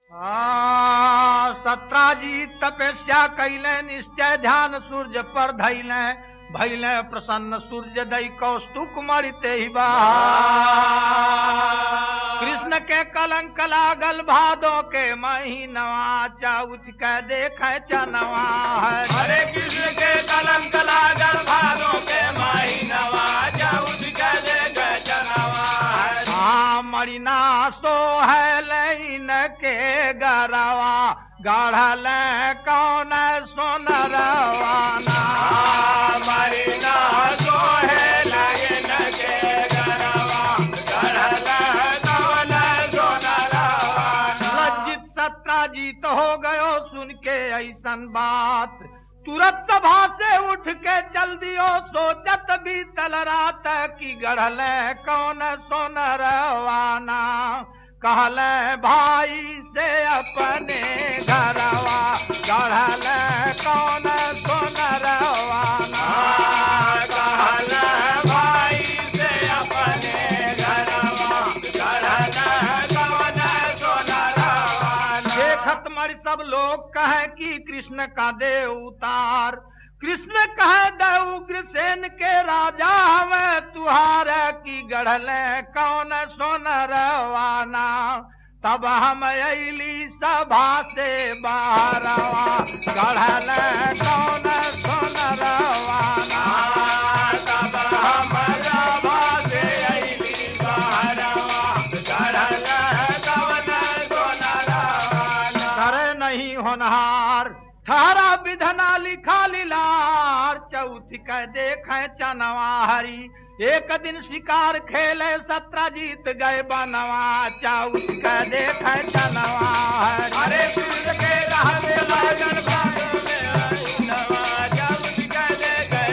सत्राजी तपस्या कैले निश्चय ध्यान सूर्य पर धैले भैले प्रसन्न सूर्य दई कौस्तुक मरते ही बा कृष्ण के कलंक लागल भादों के महीनवा चाउच के देखे चनवा है। हरे कृष्ण के कलंक लागल भादों के महीनवा चाउच के देखे चनवा है। हाँ मरीना सो है लैन के गरवा गढ़ल कौन सोनरवाना मरीना सो है लैन के गरवा गढ़ल कौन सोनरवाना। लज्जित सत्राजीत हो गयो सुन के ऐसन बात तुरंत सभा से उठ के चल दियो सोचत बीतल रात की गढ़ल कौन सोनरवाना कहल भाई से अपने घरवा गढ़ल कौन सोनरवाना कहल भाई से अपने घरवा गढ़ल कौन सोनरवाना। देखत मर सब लोग कहे कि कृष्ण का देव उतार कृष्ण कहे दे उग्रसेन के राजा हमें तुहार की गढ़ल कौन सोनरवाना तब हम अली सभा से बाहरवा गढ़ल कौन सोनरवाना तब हम सभा से अली बाहरवा गढ़ल कौन सोनरवाना। करे नहीं होनहार थारा विधना लिखा लीलार चौथ के देखे चनवा हरी एक दिन शिकार खेले सत्राजीत गए बनवा चौथ के देखे चनवा हरी। हरे कृष्ण के रहते लागल भादों में नवा चौथ के देखे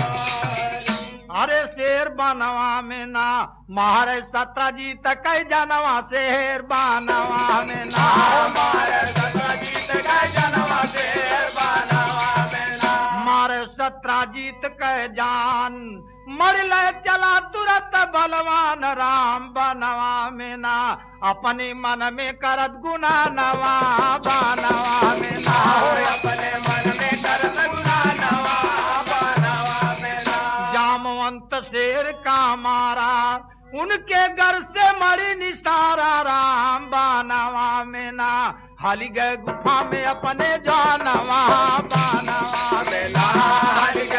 चनवा। अरे शेर बनवा में ना मारे सत्राजीत कई जनवा शेर बनवा में ना हमारे सत्राजीत के जनवा शेर बनवा में ना मारे सत्राजीत कह जान मरले चला तुरंत बलवान राम बनवा में ना अपने मन में करत गुना नवा बनवा में ना अपने मन में करत गुना नवा बनवा में ना। जामवंत शेर का मारा उनके घर से मरी निसारा राम बनवा में ना हली गए गुफा में अपने जानवा बनवा में ना हरि